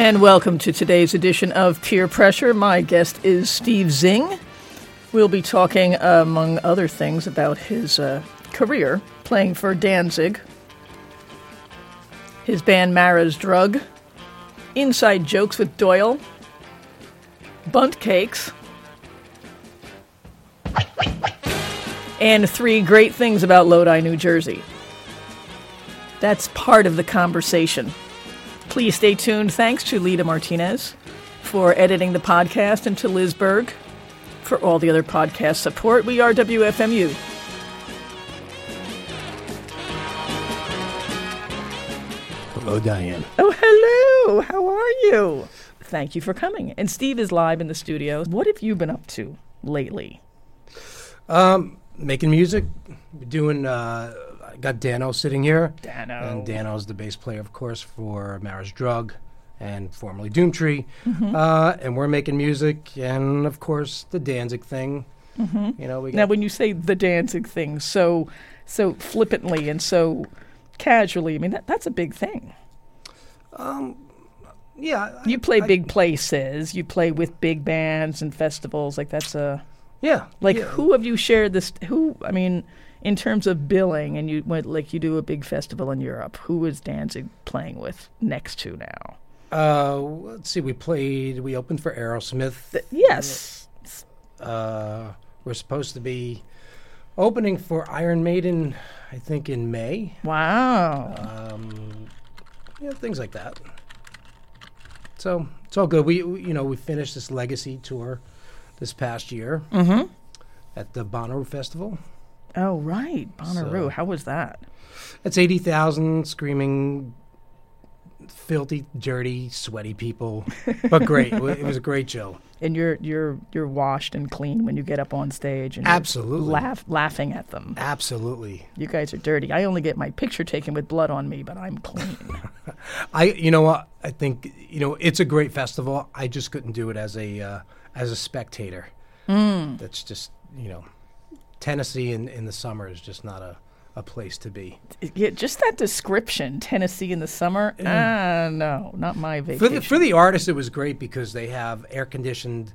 And welcome to today's edition of Peer Pressure. My guest is Steve Zing. We'll be talking, among other things, about his career playing for Danzig, his band Mara's Drug, inside jokes with Doyle, bunt cakes, and 3 great things about Lodi, New Jersey. That's part of the conversation. Please stay tuned. Thanks to Lita Martinez for editing the podcast and to Liz Berg for all the other podcast support. We are WFMU. Hello, Diane. Oh, hello. How are you? Thank you for coming. And Steve is live in the studio. What have you been up to lately? Making music. Doing, I got Dano sitting here. Dano. And Dano's the bass player, of course, for Mara's Drug and formerly Doomtree. Mm-hmm. And we're making music and, of course, the Danzig thing. Mm-hmm. You know, we got Now, when you say the Danzig thing so flippantly and so casually, I mean, that's a big thing. Yeah. You play big places. You play with big bands and festivals. Like, that's a... Yeah. Like, yeah. who have you shared this... I mean, in terms of billing, and you went, like, you do a big festival in Europe, who is Danzig playing with next to now? Let's see. We opened for Aerosmith. Yes. We're supposed to be opening for Iron Maiden, I think, in May. Wow. Things like that. So it's all good. We finished this Legacy tour this past year at the Bonnaroo Festival. Oh, right. Bonnaroo. So, how was that? It's 80,000 screaming, filthy, dirty, sweaty people, but great. It was a great show. And you're washed and clean when you get up on stage and Absolutely. you're laughing at them. Absolutely. You guys are dirty. I only get my picture taken with blood on me, but I'm clean. You know what? I think it's a great festival. I just couldn't do it as a spectator. That's just Tennessee in the summer is just not a place to be. Yeah, just that description, Tennessee in the summer. No, not my vacation. For the artists, it was great because they have air conditioned,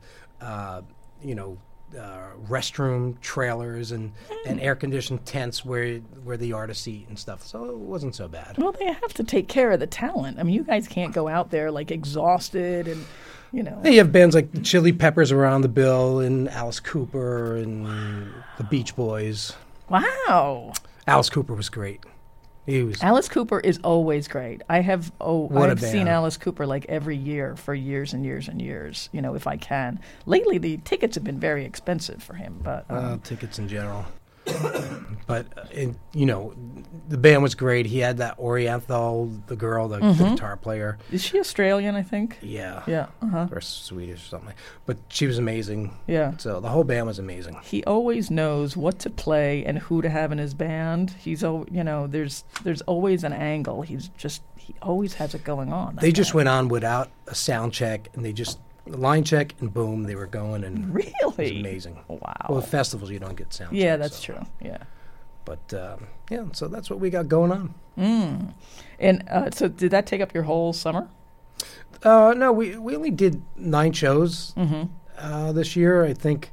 restroom trailers and air conditioned tents where the artists eat and stuff. So it wasn't so bad. Well, they have to take care of the talent. I mean, you guys can't go out there like exhausted and. You have bands like the Chili Peppers around the bill and Alice Cooper and the Beach Boys. Wow. Alice Cooper was great. Alice Cooper is always great. I've seen Alice Cooper like every year for years and years and years, if I can. Lately, the tickets have been very expensive for him. But tickets in general. But, the band was great. He had that Oriental, the girl, the guitar player. Is she Australian, I think? Yeah. Yeah. Uh-huh. Or Swedish or something. But she was amazing. Yeah. So the whole band was amazing. He always knows what to play and who to have in his band. He's, there's always an angle. He always has it going on. They just went on without a sound check, and they just... line check and boom, they were going, and really, it was amazing. Wow. Well, at festivals you don't get sound. Yeah, checks, that's true. Yeah. But so that's what we got going on. And so, did that take up your whole summer? No, we only did 9 shows this year. I think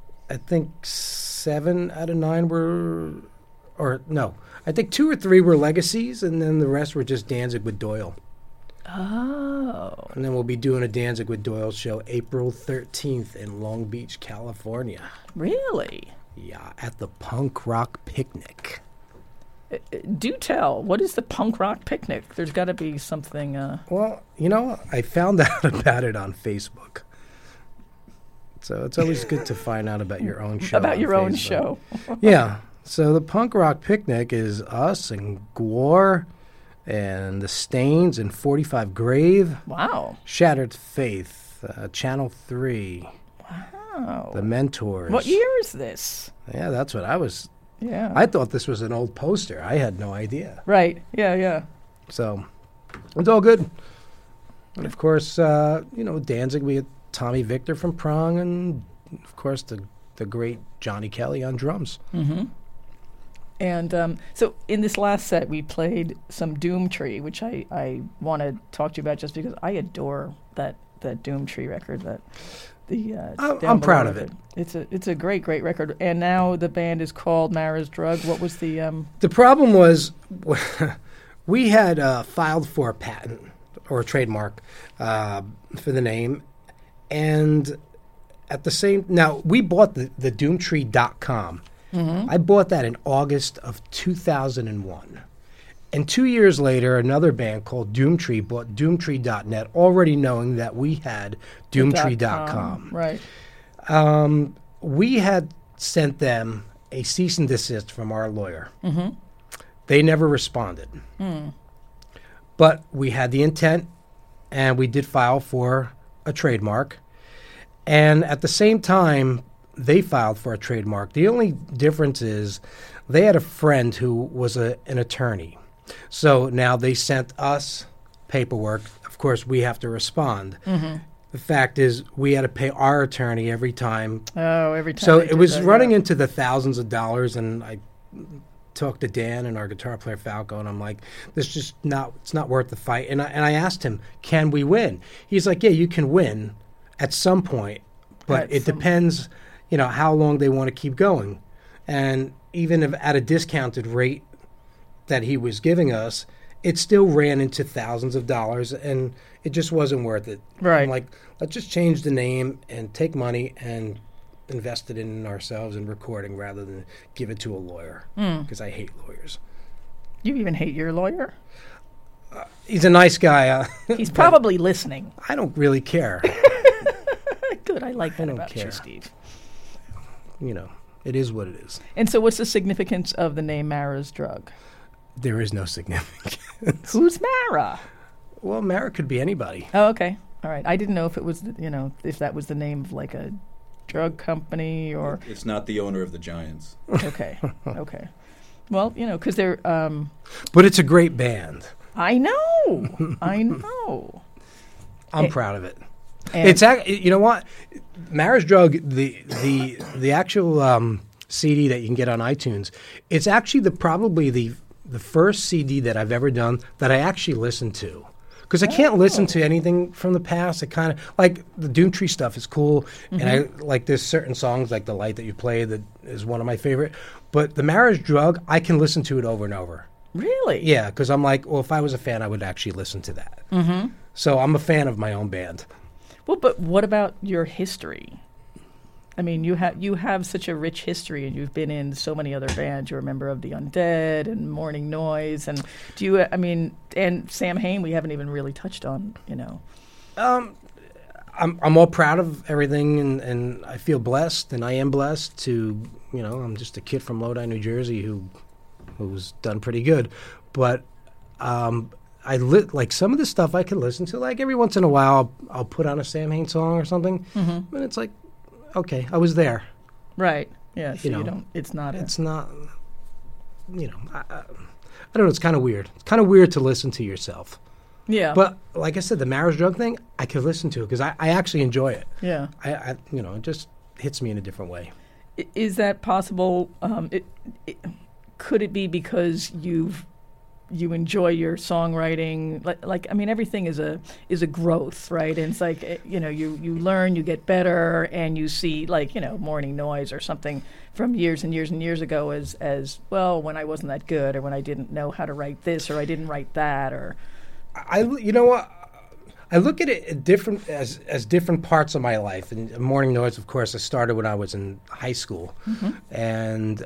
7 out of 9 were, or no, I think 2 or 3 were legacies, and then the rest were just Danzig with Doyle. Oh. And then we'll be doing a Danzig with Doyle show April 13th in Long Beach, California. Really? Yeah, at the Punk Rock Picnic. Do tell. What is the Punk Rock Picnic? There's got to be something... Well, I found out about it on Facebook. So it's always good to find out about your own show. About your own show. Yeah. So the Punk Rock Picnic is us and Gwar... and the Stains and 45 Grave. Wow. Shattered Faith, Channel 3. Wow. The Mentors. What year is this? Yeah, that's what I was. Yeah. I thought this was an old poster. I had no idea. Right. Yeah. So it's all good. And of course, Danzig, we had Tommy Victor from Prong, and of course the great Johnny Kelly on drums. Mm-hmm. And so in this last set, we played some Doomtree, which I want to talk to you about just because I adore that Doomtree record. I'm proud of it. It's a great record. And now the band is called Mara's Drug. What was the? The problem was we had filed for a patent or a trademark for the name, and at the same now we bought the Doomtree.com. Mm-hmm. I bought that in August of 2001. And 2 years later, another band called Doomtree bought Doomtree.net, already knowing that we had Doomtree.com. Right. We had sent them a cease and desist from our lawyer. Mm-hmm. They never responded. Mm. But we had the intent, and we did file for a trademark. And at the same time, they filed for a trademark. The only difference is they had a friend who was an attorney. So now they sent us paperwork. Of course, we have to respond. Mm-hmm. The fact is we had to pay our attorney every time. Oh, every time. So it was running into the thousands of dollars, and I talked to Dan and our guitar player Falco, and I'm like, this just it's not worth the fight. And I asked him, can we win? He's like, yeah, you can win at some point, but it depends, how long they want to keep going. And even if at a discounted rate that he was giving us, it still ran into thousands of dollars, and it just wasn't worth it. Right. I'm like, let's just change the name and take money and invest it in ourselves in recording rather than give it to a lawyer, because I hate lawyers. You even hate your lawyer? He's a nice guy. He's probably listening. I don't really care. Good. I like that about you, Steve. It is what it is. And so what's the significance of the name Mara's Drug? There is no significance. Who's Mara? Well, Mara could be anybody. Oh, okay. All right. I didn't know if it was, if that was the name of like a drug company or... It's not the owner of the Giants. Okay. Okay. Well, because they're... But it's a great band. I know. I know. I'm proud of it. It's you know what? Mara's Drug, the actual CD that you can get on iTunes, it's actually probably the first CD that I've ever done that I actually listened to. Because I can't listen to anything from the past. It kind of, like, the Doomtree stuff is cool. Mm-hmm. And I like, there's certain songs, like The Light that you play, that is one of my favorite. But the Mara's Drug, I can listen to it over and over. Really? Yeah, because I'm like, well, if I was a fan, I would actually listen to that. Mm-hmm. So I'm a fan of my own band. Well, but what about your history? I mean, you have such a rich history, and you've been in so many other bands. You're a member of the Undead and Morning Noise, and and Sam Hain. We haven't even really touched on. I'm all proud of everything, and I feel blessed, and I am blessed to. I'm just a kid from Lodi, New Jersey, who's done pretty good, but like some of the stuff I can listen to. Like every once in a while, I'll put on a Sam Hain song or something, and it's like. Okay, I was there. Right. Yeah. So you don't. It's not. It's not. I don't know. It's kind of weird. It's kind of weird to listen to yourself. Yeah. But like I said, the Mara's Drug thing, I could listen to it because I actually enjoy it. Yeah. It just hits me in a different way. Is that possible? Could it be because you enjoy your songwriting, like I mean, everything is a growth, right? And it's like you learn, you get better, and you see like Morning Noise or something from years and years and years ago as well, when I wasn't that good, or when I didn't know how to write this, or I didn't write that, or I look at it different as different parts of my life. And Morning Noise, of course, I started when I was in high school, and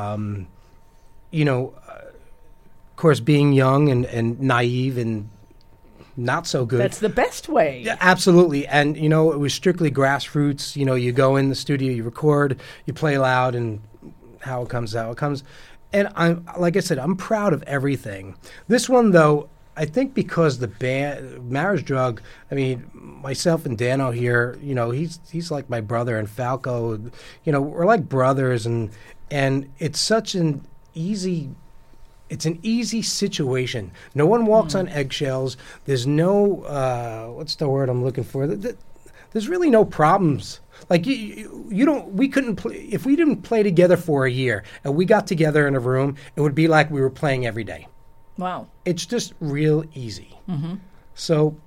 of course, being young and naive and not so good. That's the best way. Yeah, absolutely. And, it was strictly grassroots. You go in the studio, you record, you play loud, and how it comes. And like I said, I'm proud of everything. This one, though, I think because the band, Mara's Drug, I mean, myself and Dano here, he's like my brother, and Falco, we're like brothers, and it's such an easy... It's an easy situation. No one walks on eggshells. There's no, what's the word I'm looking for? There's really no problems Like you don't. We couldn't play if we didn't play together for a year, and we got together in a room. It would be like we were playing every day. Wow. It's just real easy. So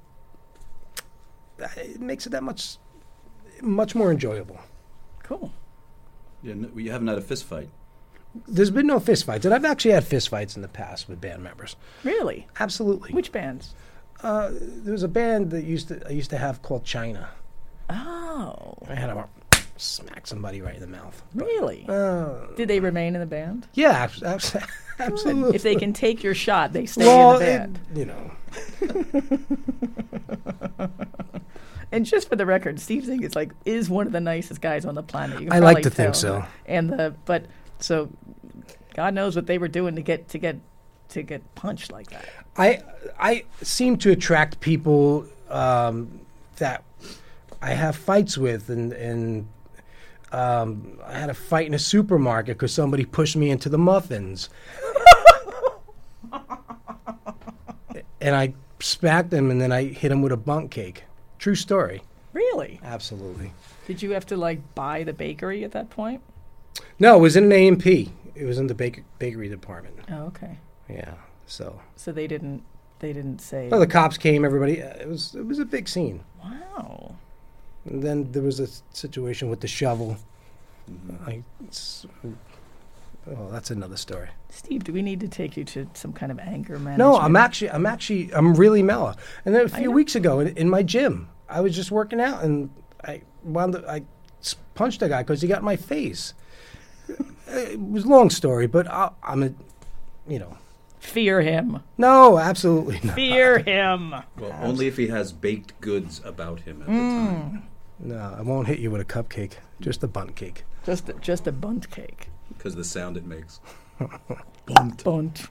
it makes it that much more enjoyable. Cool. Yeah, you haven't had a fist fight. There's been no fist fights, and I've actually had fist fights in the past with band members. Really? Absolutely. Which bands? There was a band that I used to have called China. Oh. I had to smack somebody right in the mouth. Really? Did they remain in the band? Yeah, absolutely. If they can take your shot, they stay in the band. And just for the record, Steve Zing is one of the nicest guys on the planet. You can I like probably to think tell. so. And so God knows what they were doing to get punched like that. I seem to attract people that I have fights with, and I had a fight in a supermarket because somebody pushed me into the muffins. And I smacked him, and then I hit him with a bundt cake. True story. Really? Absolutely. Did you have to buy the bakery at that point? No, it was in an A&P. It was in the bakery department. Oh, okay. Yeah. So they didn't say. Well, the cops came. Everybody. It was a big scene. Wow. And then there was a situation with the shovel. That's another story. Steve, do we need to take you to some kind of anger management? No, I'm really mellow. And then a few weeks ago in my gym, I was just working out, and I punched a guy because he got in my face. It was a long story, but Fear him. No, absolutely not. Fear him. Well, only if he has baked goods about him at the time. No, I won't hit you with a cupcake. Just a bundt cake. Just a bundt cake. Because the sound it makes. Bunt.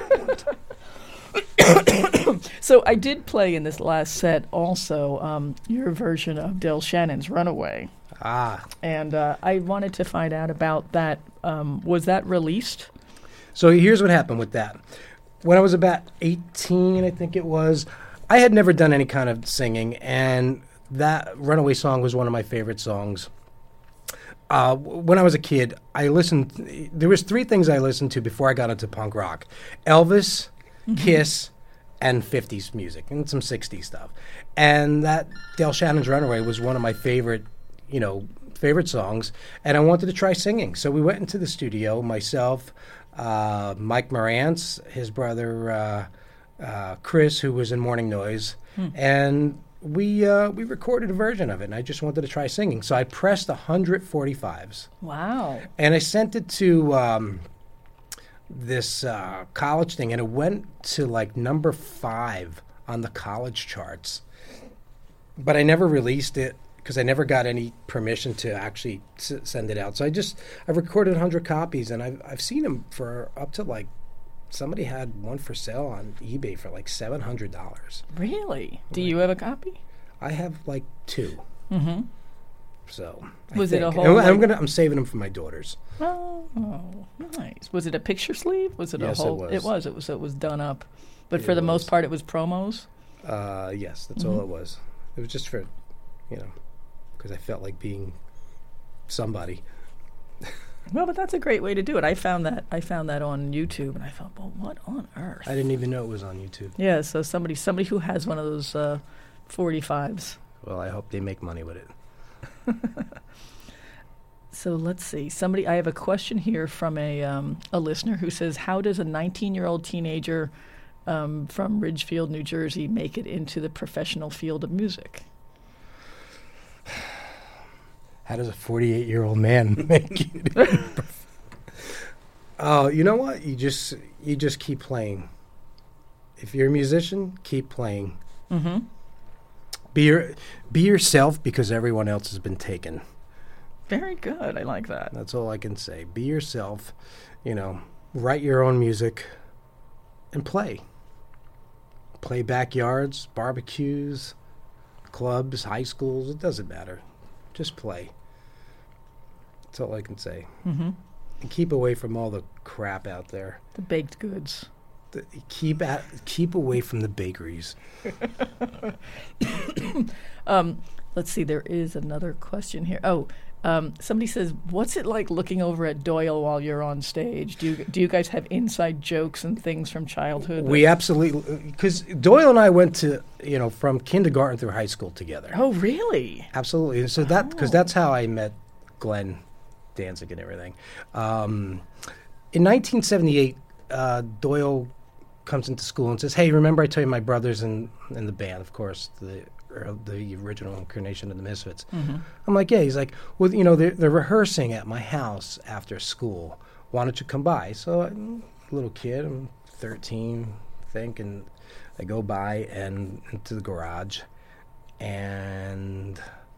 So I did play in this last set also your version of Del Shannon's Runaway. Ah. And I wanted to find out about that. Was that released? So here's what happened with that. When I was about 18, I think it was, I had never done any kind of singing, and that Runaway song was one of my favorite songs. When I was a kid, there was 3 things I listened to before I got into punk rock. Elvis, Kiss, and 50s music, and some 60s stuff. And that Del Shannon's Runaway was one of my favorite songs, and I wanted to try singing. So we went into the studio, myself, Mike Morantz, his brother Chris, who was in Morning Noise, and we recorded a version of it, and I just wanted to try singing. So I pressed 145s. Wow. And I sent it to this college thing, and it went to number 5 on the college charts. But I never released it because I never got any permission to actually send it out. So I recorded 100 copies, and I've seen them for up to somebody had one for sale on eBay for $700. Really? Do you have a copy? I have 2. Mm-hmm. So was it a whole? I'm saving them for my daughters. Oh, nice. Was it a picture sleeve? Was it yes, a whole? It was. It was done up, but for the most part, it was promos. Yes, that's all it was. It was just for, because I felt like being somebody. Well, but that's a great way to do it. I found that on YouTube, and I thought, well, what on earth? I didn't even know it was on YouTube. Yeah, so somebody who has one of those 45s. Well, I hope they make money with it. So let's see. I have a question here from a listener who says, how does a 19-year-old teenager from Ridgefield, New Jersey, make it into the professional field of music? How does a 48-year-old man make it? Oh, you know what? You just keep playing. If you're a musician, keep playing. Mm-hmm. Be yourself, because everyone else has been taken. Very good. I like that. That's all I can say. Be yourself. Write your own music and play. Play backyards, barbecues, clubs, high schools. It doesn't matter. Just play. That's all I can say. Mm-hmm. And keep away from all the crap out there. The baked goods. Keep away from the bakeries. Let's see, there is another question here. Oh, somebody says, what's it like looking over at Doyle while you're on stage? Do you guys have inside jokes and things from childhood? We absolutely, because Doyle and I went to, from kindergarten through high school together. Oh, really? Absolutely. So because that's how I met Glenn Danzig and everything. In 1978, Doyle comes into school and says, "Hey, remember I told you my brother's in the band, of course, the original incarnation of the Misfits." Mm-hmm. I'm like, "Yeah." He's like, "Well, they're rehearsing at my house after school. Why don't you come by?" So I'm a little kid, I'm 13, I think, and I go by and into the garage, and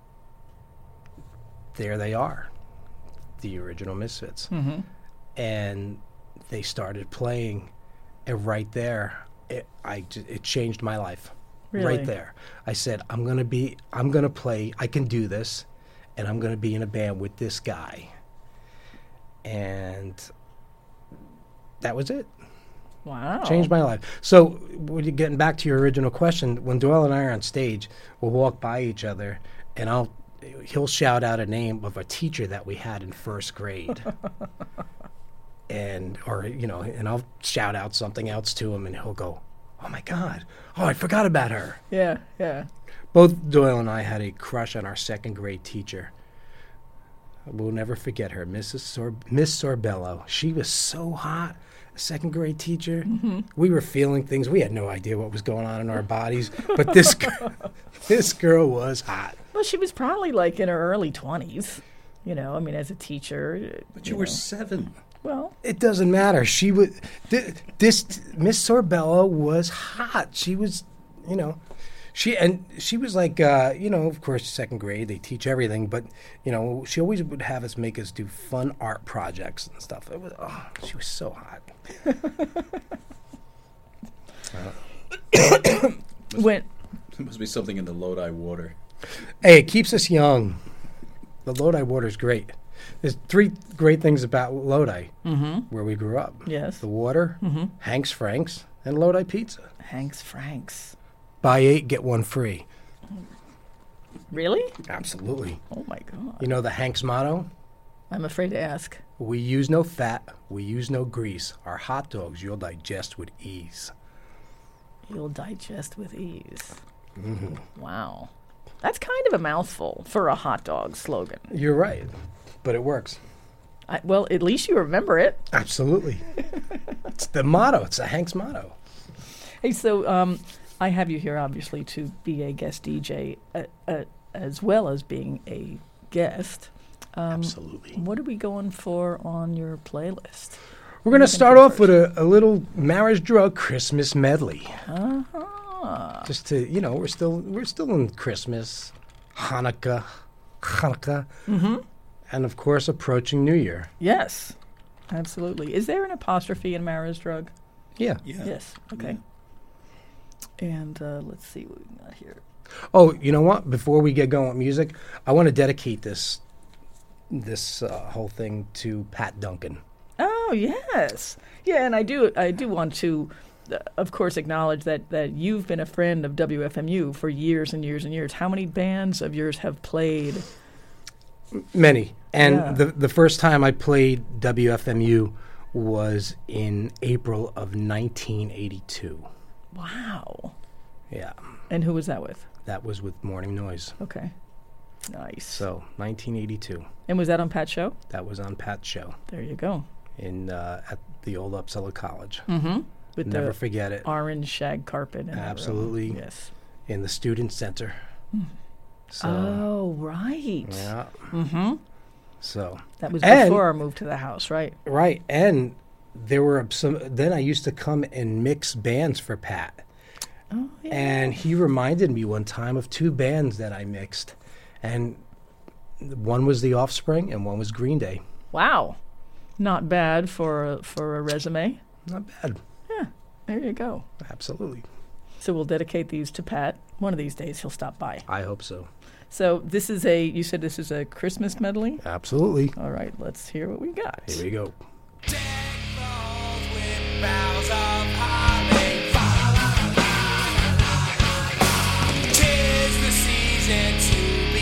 there they are, the original Misfits. Mm-hmm. And they started playing, and right there, it changed my life. Really? Right there, I said, I'm gonna play. I can do this, and I'm gonna be in a band with this guy. And that was it. Wow. Changed my life. So, when you're getting back to your original question, when Doyle and I are on stage, we'll walk by each other, and he'll shout out a name of a teacher that we had in first grade. And I'll shout out something else to him, and he'll go, "Oh my God! Oh, I forgot about her." Yeah, yeah. Both Doyle and I had a crush on our second grade teacher. We'll never forget her, Miss Sorbello. She was so hot. A second grade teacher. Mm-hmm. We were feeling things. We had no idea what was going on in our bodies, but this girl was hot. Well, she was probably like in her early 20s. As a teacher. But you were 7. Well, It doesn't matter. She was this Miss Sorbello was hot. She was, she was like, of course, second grade. They teach everything, but she always would have us make us do fun art projects and stuff. She was so hot. when There must be something in the Lodi water. Hey, it keeps us young. The Lodi water's great. There's 3 great things about Lodi, where we grew up. Yes. The water, Hank's Franks, and Lodi Pizza. Hank's Franks. Buy 8, get 1 free. Really? Absolutely. Oh my God. You know the Hank's motto? I'm afraid to ask. We use no fat, we use no grease. Our hot dogs you'll digest with ease. You'll digest with ease. Mm-hmm. Wow. That's kind of a mouthful for a hot dog slogan. You're right, but it works. Well, at least you remember it. Absolutely. It's the motto. It's the Hank's motto. Hey, so I have you here, obviously, to be a guest DJ as well as being a guest. Absolutely. What are we going for on your playlist? We're going to start off with a little Marriage Drug Christmas medley. Uh-huh. Just to, we're still in Christmas, Hanukkah, and of course approaching New Year. Yes, absolutely. Is there an apostrophe in Marriage Drug? Yeah. Yes. Okay. And let's see what we got here. Oh, you know what? Before we get going with music, I want to dedicate this whole thing to Pat Duncan. Oh yes, yeah, and I do want to, of course, acknowledge that you've been a friend of WFMU for years and years and years. How many bands of yours have played? Many, and Yeah. the first time I played WFMU was in April of 1982. Wow. Yeah, And who was that with? that was with Morning Noise. Okay. Nice. So 1982. And was that on Pat's show? That was on Pat's show There you go. at the old Upsala College. Mm-hmm. With Never the forget it. orange shag carpet. In that room. Absolutely. Yes. In the student center. So Oh, right. yeah. Mm-hmm. So That was And- before our move to the house, right? right, and there were some. Then I used to come and mix bands for Pat. Oh, yeah. And he reminded me one time of 2 bands that I mixed. And one was The Offspring and one was Green Day. Wow. Not bad for a resume. Not bad. Yeah, there you go. Absolutely. So we'll dedicate these to Pat. One of these days he'll stop by. I hope so. So you said this is a Christmas medley? Absolutely. All right, let's hear what we got. Here we go. Deck falls with boughs of holly. 'Tis the season to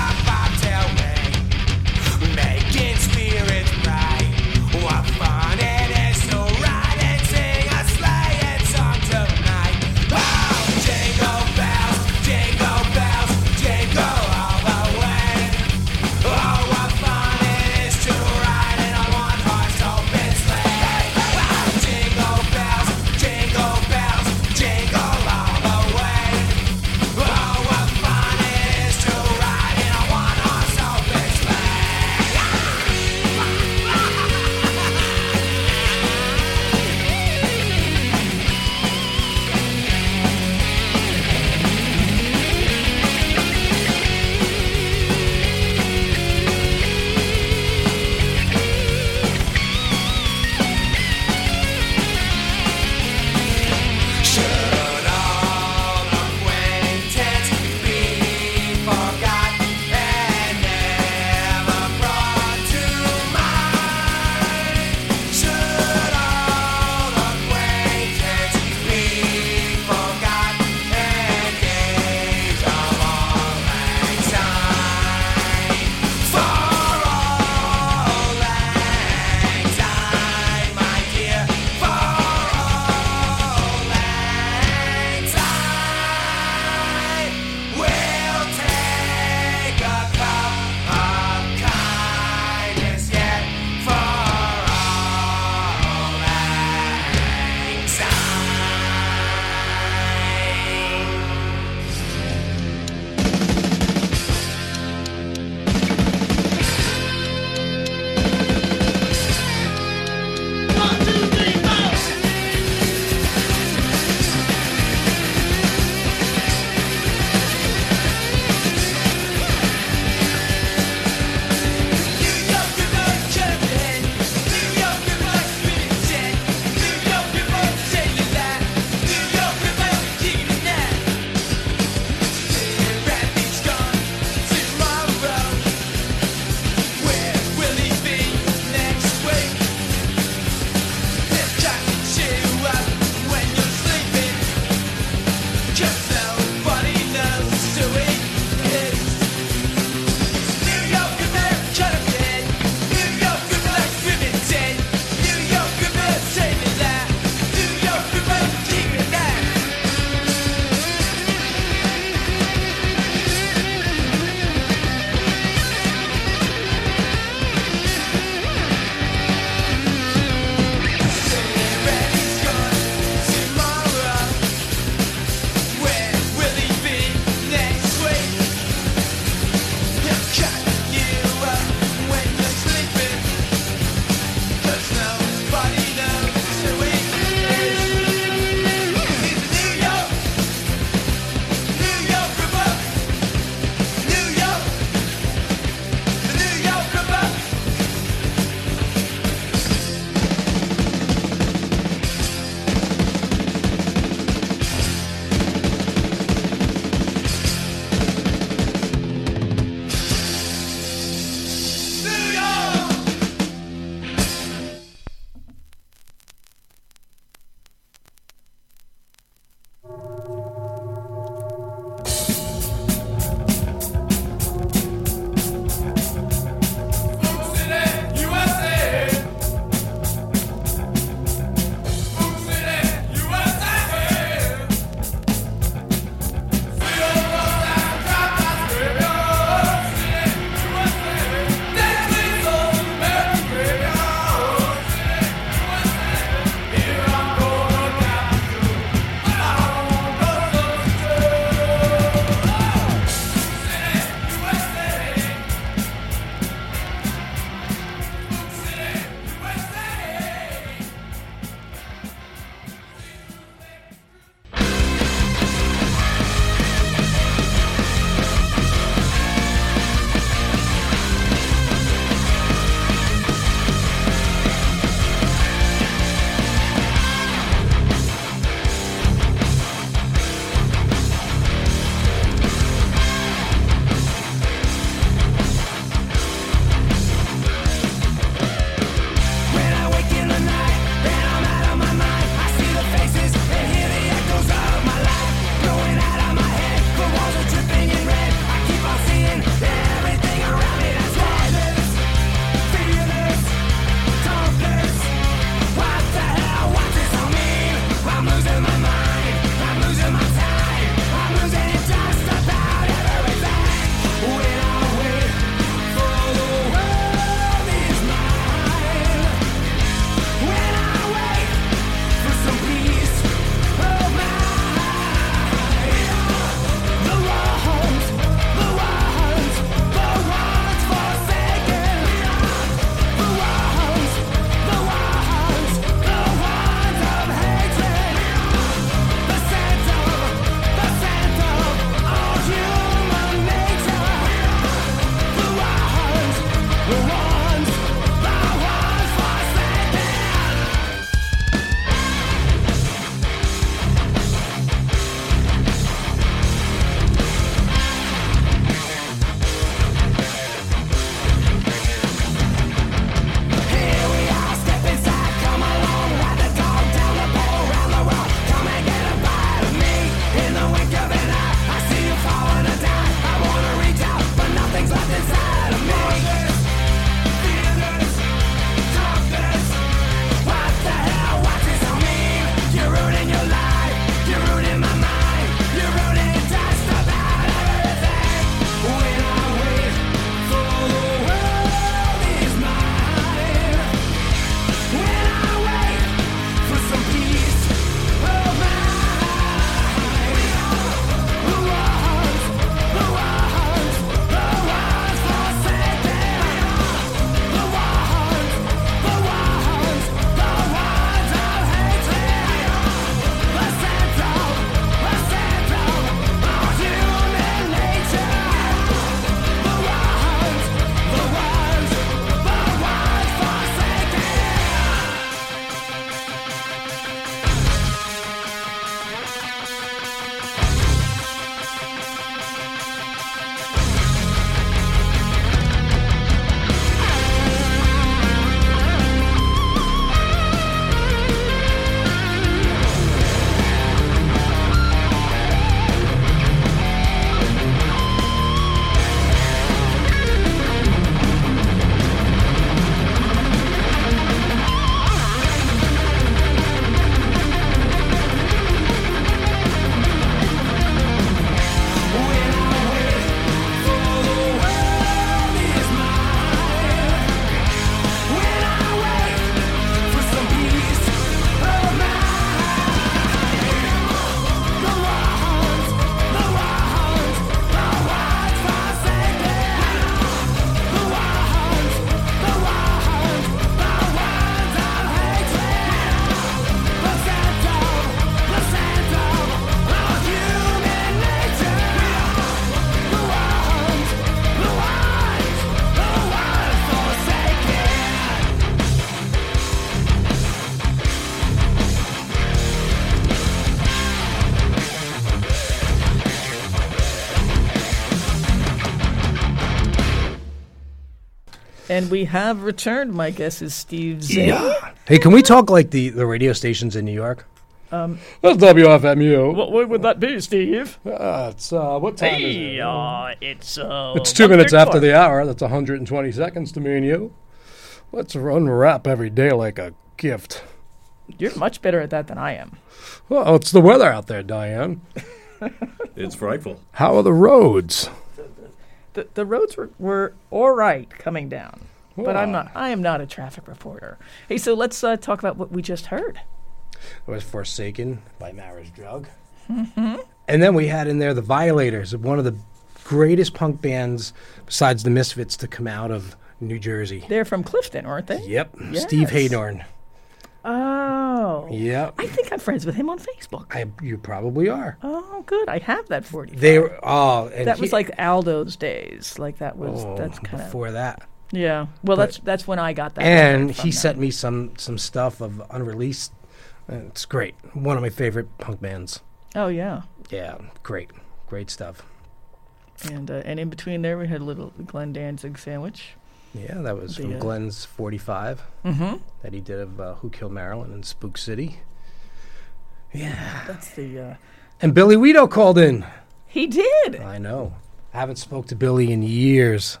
And we have returned. My guess is Steve Zane. Yeah. Hey, can we talk like the radio stations in New York? That's WFMU. What would that be, Steve? It's what time is it? It's 2 minutes after the hour. That's 120 seconds to me and you. Let's unwrap every day like a gift. You're much better at that than I am. Well, it's the weather out there, Diane. It's frightful. How are the roads? The roads were all right coming down, but Wow. I am not a traffic reporter. Hey, so let's talk about what we just heard. It was Forsaken by Marriage Drug. Mm-hmm. And then we had in there the Violators, one of the greatest punk bands besides the Misfits to come out of New Jersey. They're from Clifton, aren't they? Yep. Yes. Steve Haydorn. Oh. Yep. I think I'm friends with him on Facebook. You probably are. Oh, good. I have that 45. They were and That was like Aldo's days. Like that was that's kind of before that. yeah. Well, But- that's when I got that. And from he them. sent me some stuff of unreleased. It's great. One of my favorite punk bands. Oh yeah. Yeah, great stuff. And in between there we had a little Glenn Danzig sandwich. Yeah, that was from The, Glenn's 45 that he did of Who Killed Marilyn and Spook City. Yeah. That's the And Billy Weedo called in. he did. I know. I haven't spoke to Billy in years.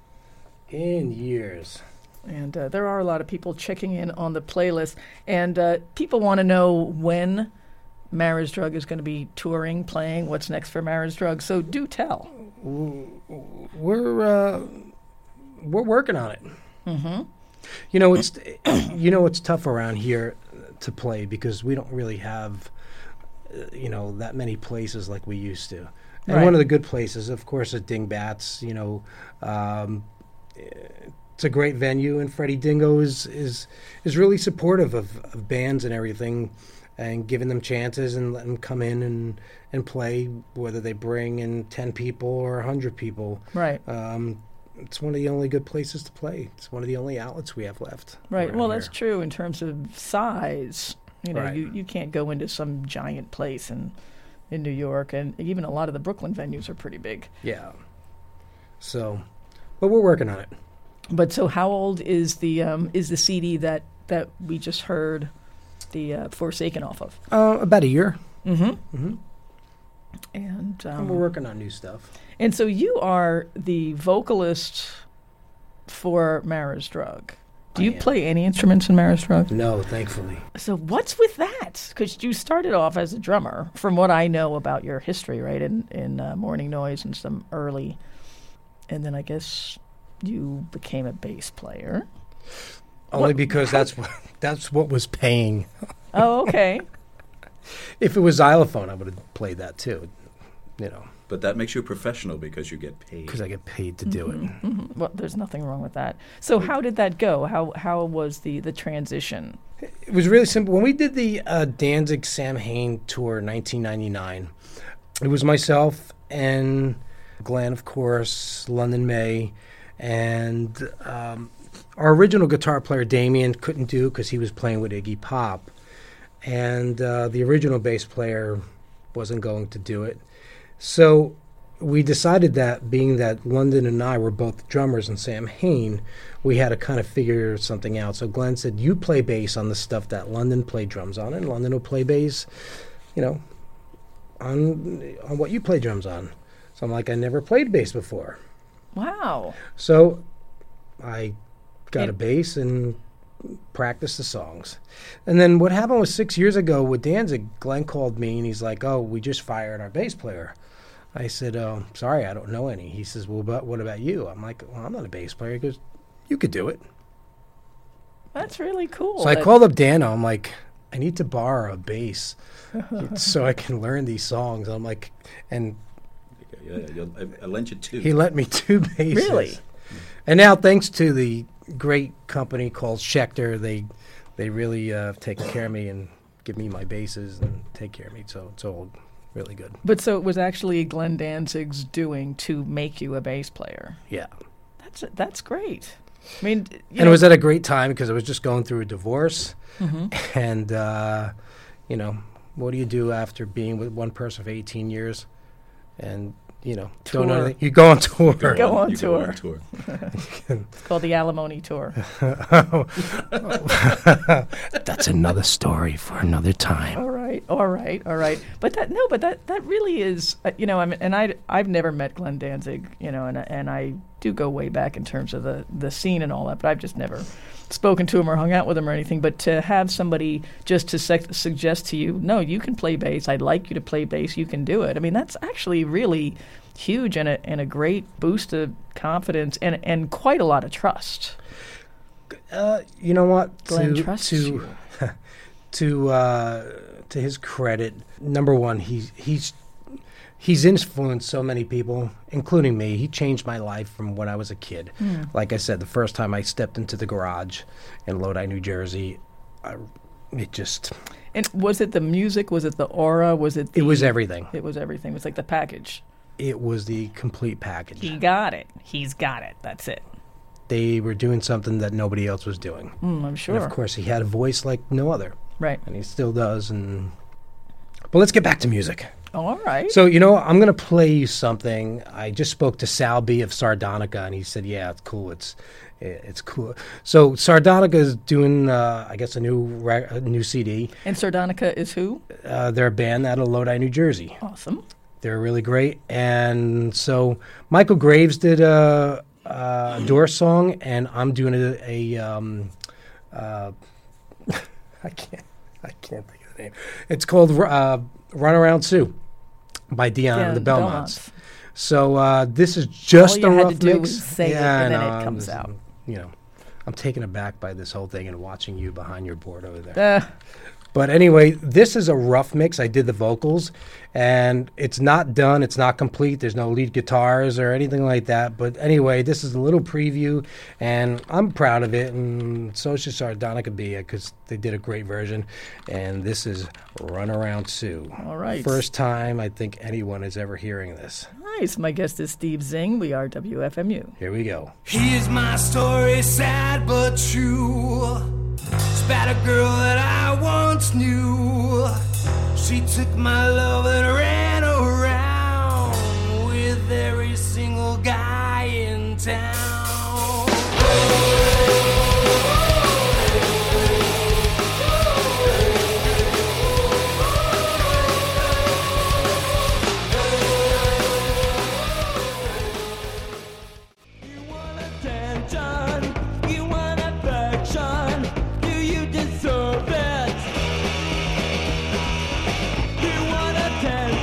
And there are a lot of people checking in on the playlist. And people want to know when Marriage Drug is going to be touring, playing, what's next for Marriage Drug. So do tell. We're working on it. Mm-hmm. You know, it's tough around here to play because we don't really have that many places like we used to. And Right. one of the good places, of course, is Dingbats. It's a great venue, and Freddie Dingo is really supportive of bands and everything, and giving them chances and letting them come in and play, whether they bring in 10 people or 100 people. Right. It's one of the only good places to play. It's one of the only outlets we have left. Right. around Well, that's here. true in terms of size. Right. You can't go into some giant place in New York, and even a lot of the Brooklyn venues are pretty big. Yeah. So, but we're working on it. But so, how old is the CD that we just heard the Forsaken off of? About a year. And And we're working on new stuff. and so you are the vocalist for Marriage Drug. Do you I am. play any instruments in Marriage Drug? No, thankfully. So what's with that? Because you started off as a drummer, from what I know about your history, right? In Morning Noise and some early, and then I guess you became a bass player. Only because that's what was paying. Oh, okay. If it was xylophone, I would have played that too. But that makes you a professional because you get paid. Because I get paid to do it. Well, there's nothing wrong with that. So how did that go? How was the transition? It was really simple. When we did the Danzig Sam Hain tour in 1999, it was myself and Glenn, of course, London May, and our original guitar player, Damien, couldn't do because he was playing with Iggy Pop. And the original bass player wasn't going to do it. So we decided that, being that London and I were both drummers and Sam Hain, we had to kind of figure something out. So Glenn said, you play bass on the stuff that London played drums on, and London will play bass, on what you play drums on. So I'm like, I never played bass before. Wow. So I got And- a bass and practiced the songs. And then what happened was 6 years ago with Danzig, Glenn called me and he's like, oh, we just fired our bass player. I said, oh, sorry, I don't know any. He says, well, but what about you? I'm like, well, I'm not a bass player. He goes, you could do it. That's really cool. So I called up Dano. I'm like, I need to borrow a bass so I can learn these songs. I'm like, and I lent you two. he lent me 2 basses. Really? And now, thanks to the great company called Schecter, they really take care of me and give me my basses and take care of me. So it's all really good. But so it was actually Glenn Danzig's doing to make you a bass player. Yeah. That's great. I mean, And it was at a great time because I was just going through a divorce. And, what do you do after being with one person for 18 years? And you know, Tour. don't know anything. You go on tour. Go on You tour. Go on tour. It's called the Alimony Tour. That's another story for another time. All right. But that really is, you know. I mean, and I've never met Glenn Danzig, you know, and I do go way back in terms of the scene and all that, but I've just never spoken to him or hung out with him or anything. But to have somebody just to suggest to you, no, you can play bass. I'd like you to play bass. You can do it. I mean, that's actually really huge and a great boost of confidence and quite a lot of trust. You know what? Glenn trusts you. To his credit, number one, he's influenced so many people, including me. He changed my life from when I was a kid. Like I said, the first time I stepped into the garage in Lodi, New Jersey, it just... And was it the music? Was it the aura? Was it? It was everything. It was everything. It was like the package. It was the complete package. He got it. He's got it. That's it. They were doing something that nobody else was doing. I'm sure. And of course, he had a voice like no other. Right. And he still does. But let's get back to music. Oh, all right. So, you know, I'm going to play you something. I just spoke to Sal B of Sardonica, and he said, yeah, it's cool. It's cool. So Sardonica is doing, I guess, a new CD. And Sardonica is who? They're a band out of Lodi, New Jersey. Awesome. They're really great. And so Michael Graves did a Doors song, and I'm doing I can't think of the name. It's called Run Around Sue by Dion and the Belmonts. So this is just All a you had rough to do mix. was say it, I and then know, it comes out. You know, I'm taken aback by this whole thing and watching you behind your board over there. But anyway, this is a rough mix. I did the vocals, and it's not done. It's not complete. There's no lead guitars or anything like that. But anyway, this is a little preview, and I'm proud of it, and so should Sardonica be, because they did a great version. And this is Run Around Sue. All right. First time I think anyone is ever hearing this. Nice. My guest is Steve Zing. We are WFMU. Here we go. Here's my story, sad but true. It's about a girl that I once knew. She took my love and ran around with every single guy in town. You want attention, you want affection. Do you deserve it? You want attention.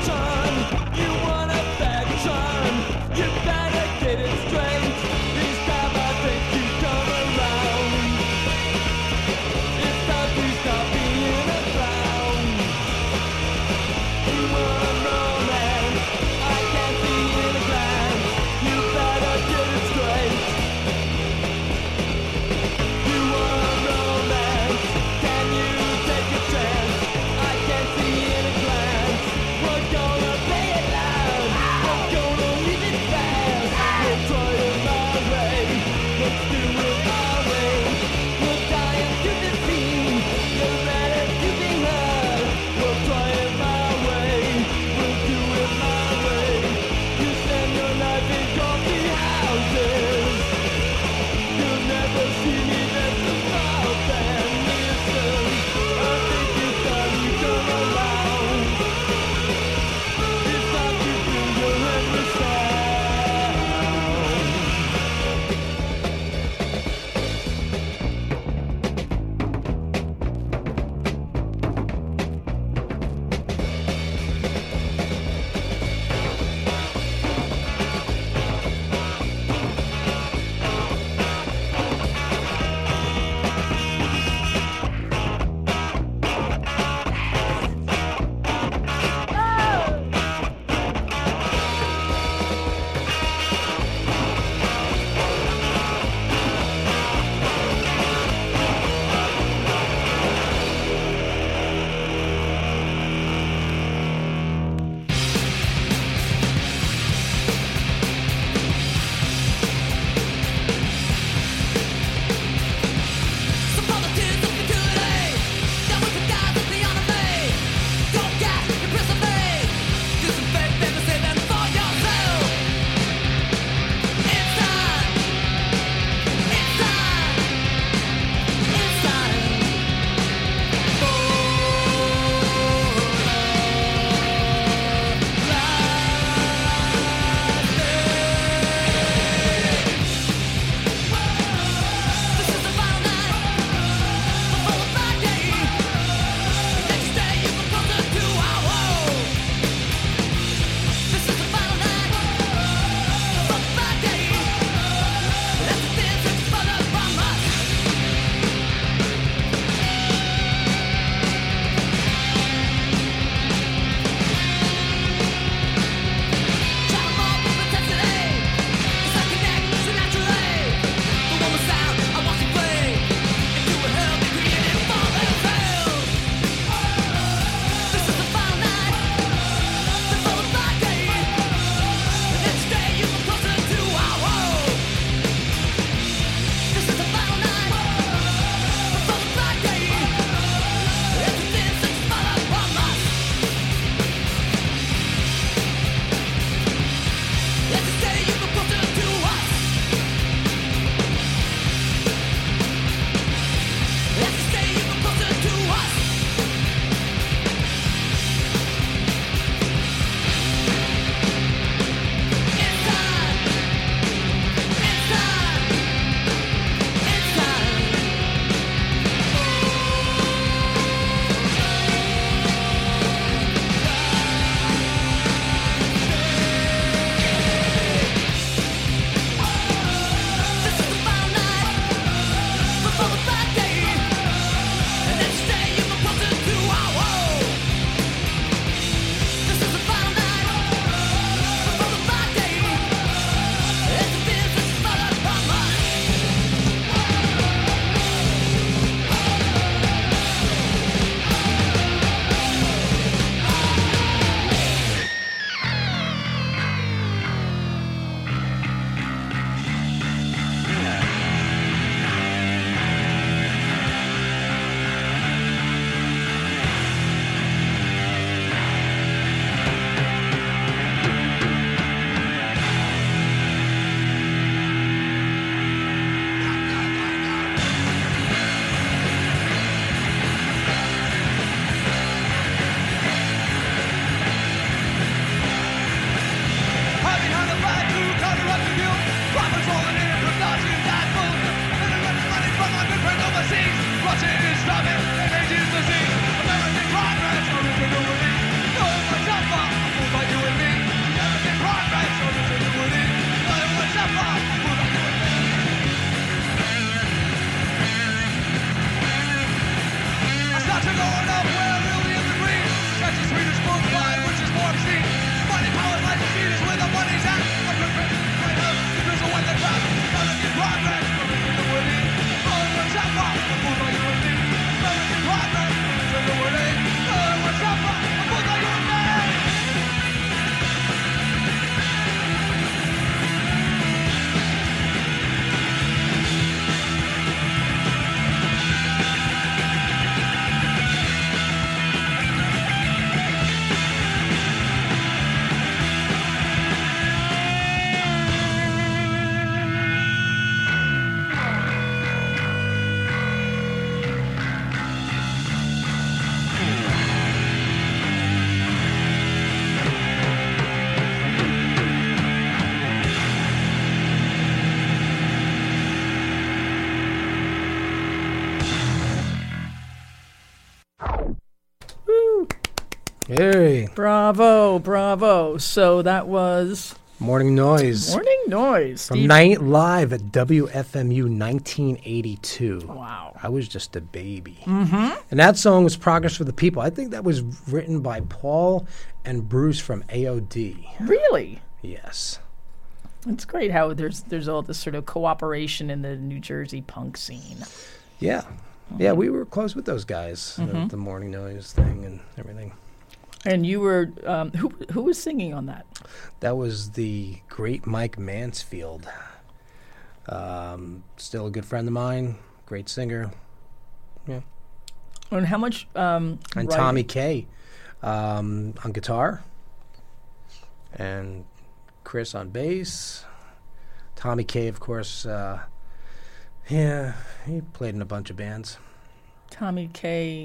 Hey, Bravo, bravo. So that was Morning Noise. Morning Noise. From Steve- Night Live at WFMU 1982. Wow. I was just a baby. Mm-hmm. And that song was Progress for the People. I think that was written by Paul and Bruce from AOD. Really? Yes. It's great how there's all this sort of cooperation in the New Jersey punk scene. Yeah. Yeah, we were close with those guys. The Morning Noise thing and everything. And you were who was singing on that? That was the great Mike Mansfield. Still a good friend of mine. Great singer. Yeah. And how much? And Tommy Kay on guitar. And Chris on bass. Tommy Kay, of course, yeah, he played in a bunch of bands. Tommy Kay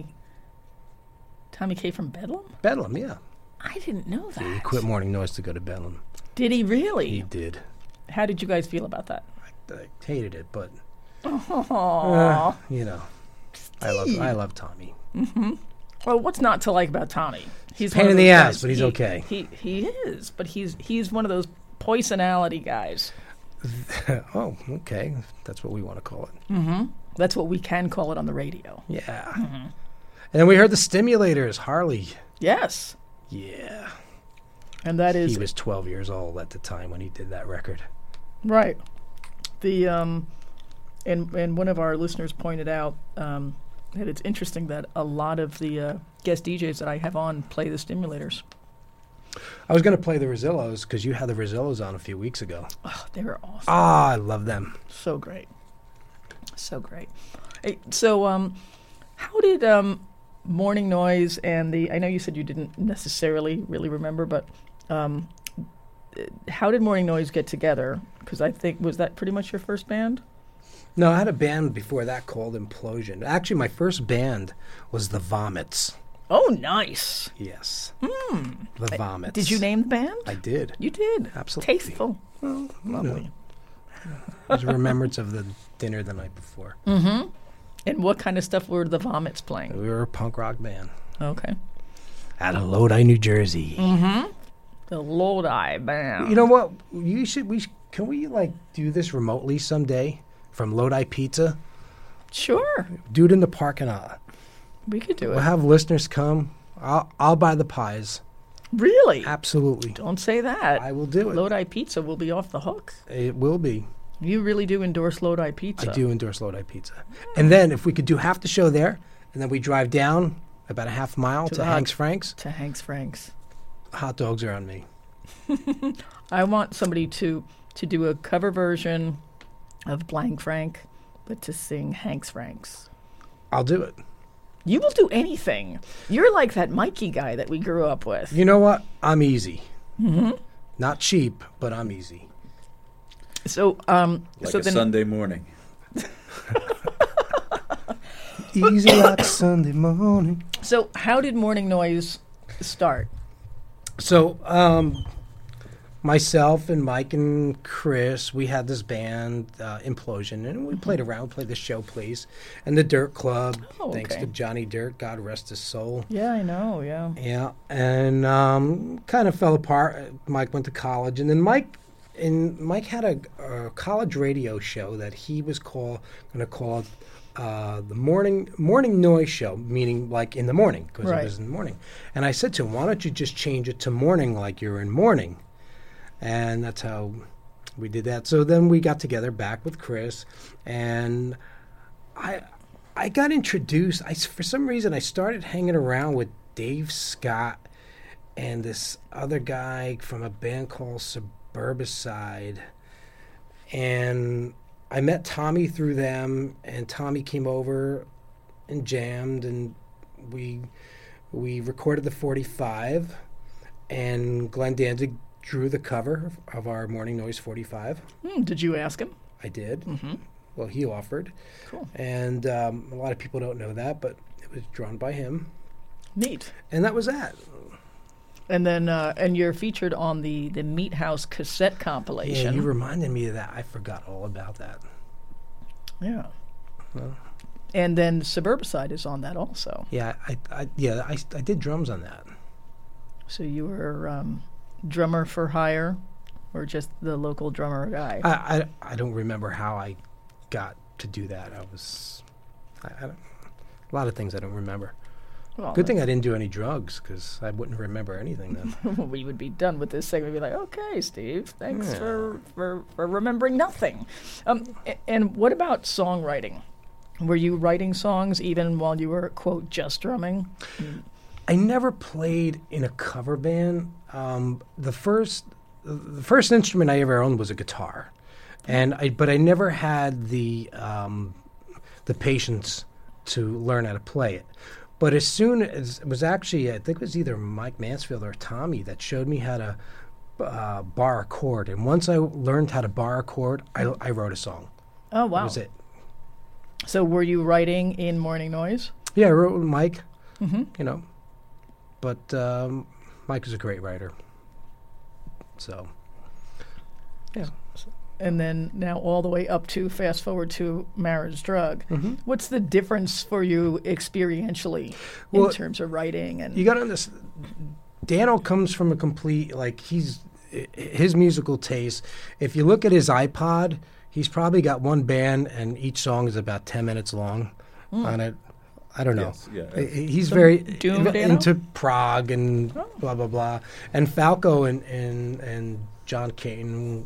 from Bedlam? Bedlam, yeah. I didn't know that. He quit Morning Noise to go to Bedlam. Did he really? He did. How did you guys feel about that? I hated it, but Aww. you know, I love Tommy. Well, what's not to like about Tommy? He's Pain one of in the those ass, guys- but he's okay. He is, but he's one of those poisonality guys. Oh, okay. That's what we want to call it. That's what we can call it on the radio. Yeah. And then we heard the Stimulators, Harley. Yes, Yeah. and that is He was 12 years old at the time when he did that record. right. The and one of our listeners pointed out that it's interesting that a lot of the guest DJs that I have on play the Stimulators. I was going to play the Rosillos because you had the Rosillos on a few weeks ago. Oh, they were awesome. Ah, I love them. So great. So great. Hey, so how did Morning Noise and I know you said you didn't necessarily really remember, but how did Morning Noise get together? Because I think, was that pretty much your first band? No, I had a band before that called Implosion. Actually, my first band was The Vomits. Oh, nice. Yes. The Vomits. Did you name the band? I did. You did. Absolutely. Tasteful. Lovely. It was a remembrance of the dinner the night before. And what kind of stuff were the Vomits playing? We were a punk rock band Okay. out of Lodi, New Jersey. The Lodi Band. You know what? Can we like do this remotely someday from Lodi Pizza? Sure. Do it in the parking lot. We could do We'll it. have listeners come. I'll buy the pies. Really? Absolutely. Don't say that. I will do it. Lodi Pizza will be off the hook. It will be. You really do endorse Lodi Pizza. I do endorse Lodi Pizza. And then if we could do half the show there, and then we drive down about a half mile to the Hank's Frank's, To Hank's Frank's. hot dogs are on me. I want somebody to do a cover version of Blank Frank, but to sing Hank's Frank's. I'll do it. You will do anything. You're like that Mikey guy that we grew up with. You know what? I'm easy. Not cheap, but I'm easy. So, Like so a then, Sunday morning. Easy like Sunday morning. so how did Morning Noise start? So, myself and Mike and Chris, we had this band, Implosion, and we played around, played the show place, and the Dirt Club, Oh, thanks okay. to Johnny Dirt, God rest his soul. Yeah, I know, yeah. Yeah, and kind of fell apart. Mike went to college, and then Mike had a college radio show that he was going to call the morning noise show, meaning like in the morning, because Right. it was in the morning. And I said to him, "Why don't you just change it to morning, like you're in mourning?" And that's how we did that. So then we got together back with Chris, and I got introduced. For some reason, I started hanging around with Dave Scott and this other guy from a band called Suburbicide. And I met Tommy through them, and Tommy came over and jammed, and we recorded the 45, and Glenn Danzig drew the cover of our Morning Noise 45. Did you ask him? I did. Well, he offered. Cool. And a lot of people don't know that, but it was drawn by him. Neat. And that was that. And then, and you're featured on the Meat House cassette compilation. Yeah, you reminded me of that. I forgot all about that. Yeah. And then Suburbicide is on that also. Yeah, I did drums on that. So you were drummer for hire, or just the local drummer guy? I don't remember how I got to do that. A lot of things I don't remember. Well, Good thing I didn't do any drugs, because I wouldn't remember anything then. we would be done with this segment. We'd be like, okay, Steve, thanks Yeah. for remembering nothing. And what about songwriting? Were you writing songs even while you were, quote, just drumming? I never played in a cover band. The first instrument I ever owned was a guitar, but I never had the patience to learn how to play it. But as soon as it was actually, I think it was either Mike Mansfield or Tommy that showed me how to bar a chord. And once I learned how to bar a chord, I wrote a song. Oh, wow. That was it. So were you writing in Morning Noise? Yeah, I wrote with Mike. Mm-hmm. You know, but Mike is a great writer. So, yeah. And then now all the way up to, fast forward to Marriage Drug. Mm-hmm. What's the difference for you experientially Well, in terms of writing? And You got to understand, Dano comes from a complete, his musical taste. If you look at his iPod, he's probably got one band, and each song is about 10 minutes long on it. I don't know. Yes, yeah. He's very Doom Dano? into prog and blah, blah, blah. And Falco and John Caton,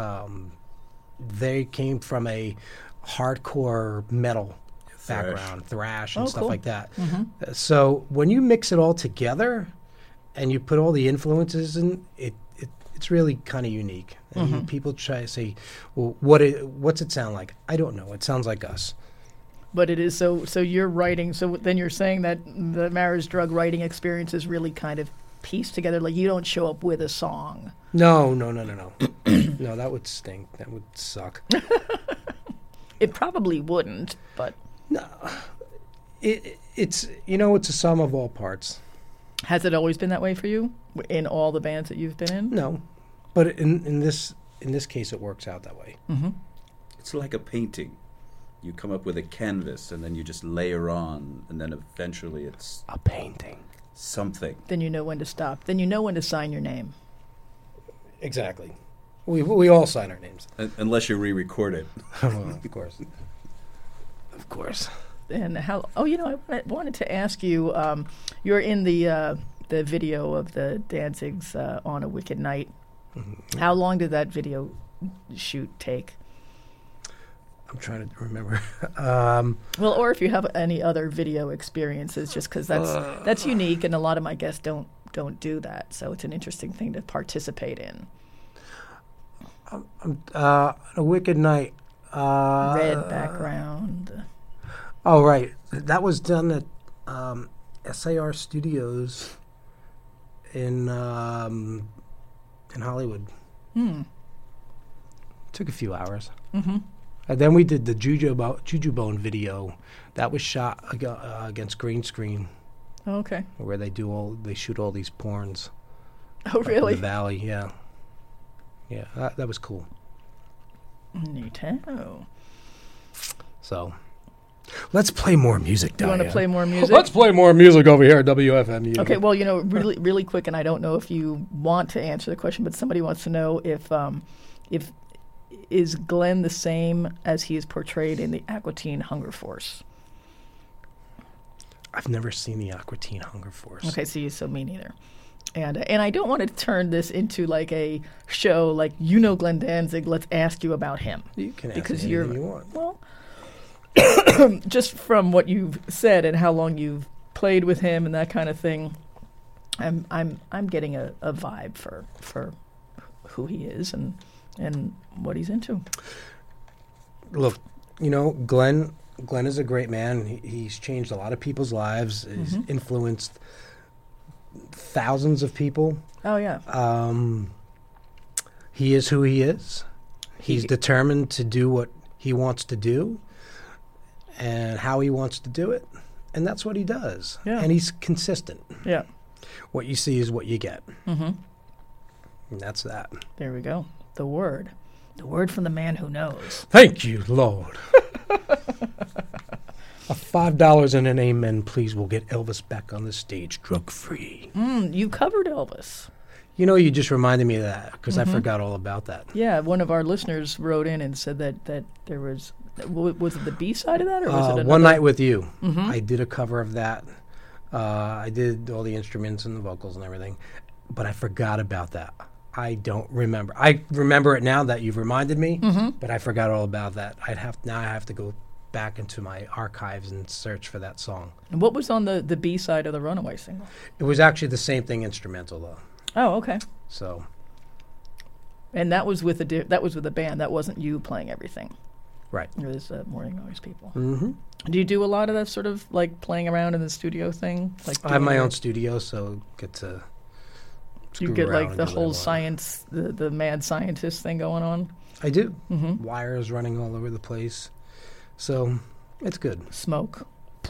they came from a hardcore metal background, thrash and stuff cool. like that. So when you mix it all together and you put all the influences in, it's really kind of unique. And people try to say, well, what's it sound like? I don't know. It sounds like us. But it is so you're writing, so then you're saying that the Marriage Drug writing experience is really kind of pieced together, like you don't show up with a song. No. No, that would stink. That would suck. It probably wouldn't, but No. It's a sum of all parts. has it always been that way for you in all the bands that you've been in? No. But in this case it works out that way. It's like a painting. You come up with a canvas, and then you just layer on, and then eventually it's A painting. something. Then you know when to stop. Then you know when to sign your name. Exactly. We all sign our names. Unless you re-record it. Well, of course. Of course. And how? Oh, I wanted to ask you. You're in the video of the Danzigs on a Wicked Night. How long did that video shoot take? I'm trying to remember. Well, or if you have any other video experiences, just because that's unique, and a lot of my guests don't do that, so it's an interesting thing to participate in. A Wicked Night. Red background. Oh, right. That was done at SAR Studios in Hollywood. Took a few hours. And then we did the Juju Bone video. That was shot against green screen, Oh, okay. where they shoot all these porns. Oh, up really? in the valley, yeah. Yeah, that was cool. Neato. So, let's play more music, You want to Diane. play more music? Let's play more music over here at WFMU. Okay, well, really, really quick, and I don't know if you want to answer the question, but somebody wants to know if is Glenn the same as he is portrayed in the Aqua Teen Hunger Force? I've never seen the Aqua Teen Hunger Force. Okay, so me neither. And I don't want to turn this into like a show like Glenn Danzig. Let's ask you about him. You can ask Because me you're anything you want. well, just from what you've said and how long you've played with him and that kind of thing, I'm getting a vibe for who he is and what he's into. Look, Glenn is a great man. He's changed a lot of people's lives. He's influenced thousands of people. Oh yeah. He is who he is. He's determined to do what he wants to do and how he wants to do it. And that's what he does. Yeah. And he's consistent. Yeah. What you see is what you get. And that's that. There we go. The word from the man who knows. Thank you, Lord. A $5 and an amen, please, will get Elvis back on the stage drug-free. You covered Elvis. You know, you just reminded me of that because I forgot all about that. Yeah, one of our listeners wrote in and said that there was it the B side of that, or was it another? One Night with You. I did a cover of that. I did all the instruments and the vocals and everything, but I forgot about that. I don't remember. I remember it now that you've reminded me, but I forgot all about that. I have to go back into my archives and search for that song. And what was on the B side of the Runaway single? It was actually the same thing instrumental though. Oh, okay. So, And that was with a band. That wasn't you playing everything. right. It was Morning Noise people. Mm-hmm. Do you do a lot of that sort of like playing around in the studio thing? Like I have my doing own studio, so get to You screw get around like and the do what I whole want. science, the mad scientist thing going on. I do. Wires running all over the place. So, it's good. Smoke.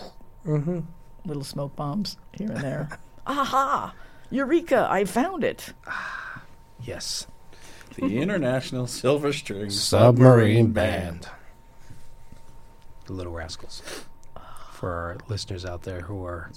Little smoke bombs here and there. Aha! Eureka! I found it. Yes. The International Silver String Submarine Band. The Little Rascals. For our listeners out there who are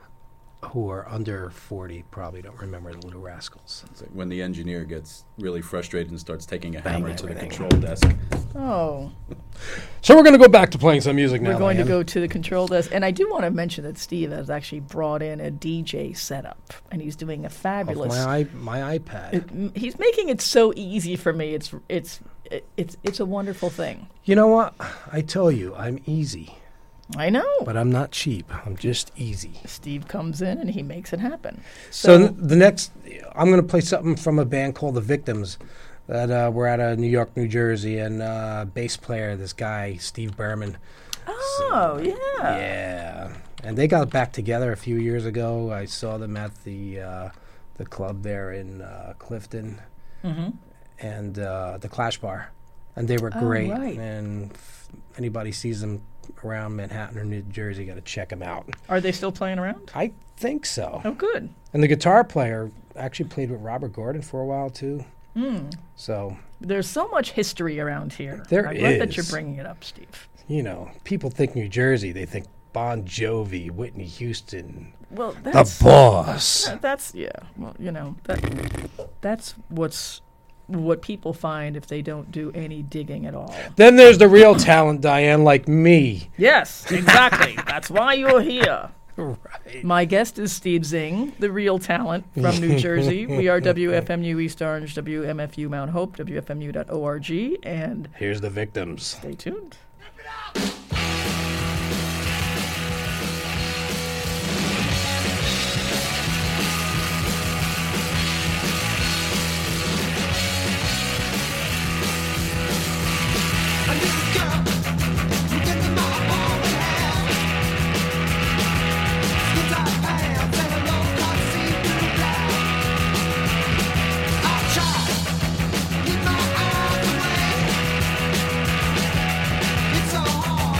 under 40 probably don't remember the Little Rascals. It's like when the engineer gets really frustrated and starts taking a hammer to the everything. control desk. Oh. So we're going to go back to playing some music now. We're going to Diane. go to the control desk. And I do want to mention that Steve has actually brought in a DJ setup. And he's doing a Off fabulous... my iPad. He's making it so easy for me. It's a wonderful thing. You know what? I tell you, I'm easy. I know. But I'm not cheap. I'm just easy. Steve comes in and he makes it happen. So the next, I'm going to play something from a band called The Victims that were out of New York, New Jersey, and bass player, this guy, Steve Berman. Oh, yeah. Yeah. And they got back together a few years ago. I saw them at the club there in Clifton and the Clash Bar. And they were great. right. And if anybody sees them around Manhattan or New Jersey, got to check them out. Are they still playing around? I think so. Oh, good. And the guitar player actually played with Robert Gordon for a while, too. So, There's so much history around here. There I'm glad that is. you're bringing it up, Steve. you know, people think New Jersey, they think Bon Jovi, Whitney Houston, Well, the that's boss. that's yeah. Well, you know that's what people find if they don't do any digging at all. Then there's the real talent, Diane, like me. Yes, exactly. That's why you're here. Right. My guest is Steve Zing, the real talent from New Jersey. We are WFMU East Orange, WMFU Mount Hope, WFMU.org, and Here's the Victims. stay tuned. It's so hard.